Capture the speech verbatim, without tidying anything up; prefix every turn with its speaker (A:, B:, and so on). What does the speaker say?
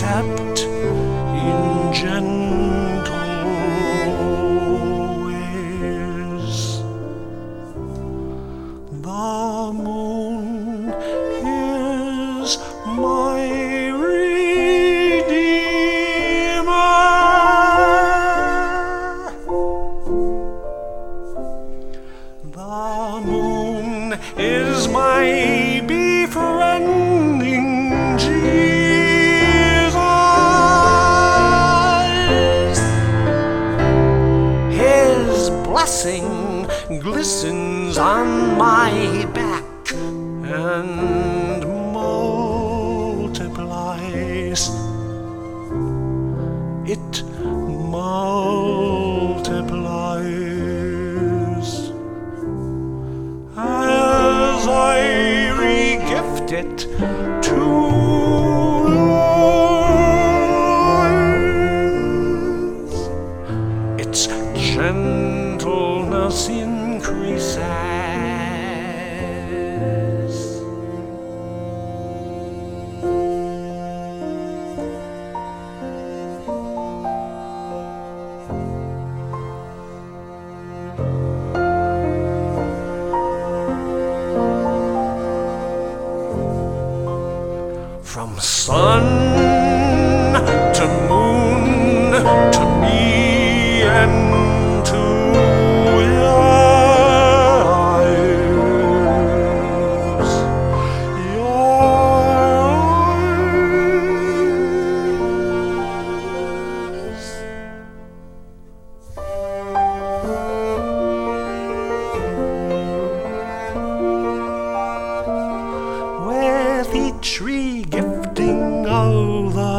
A: except in gentle ways. The moon is my redeemer. The moon is my befriending Jesus. His blessing glistens on my back and multiplies. It multiplies as I re-gift it to others. Its gentleness increases. From sun to moon to me and to your eyes, your eyes. With each re-gifting of the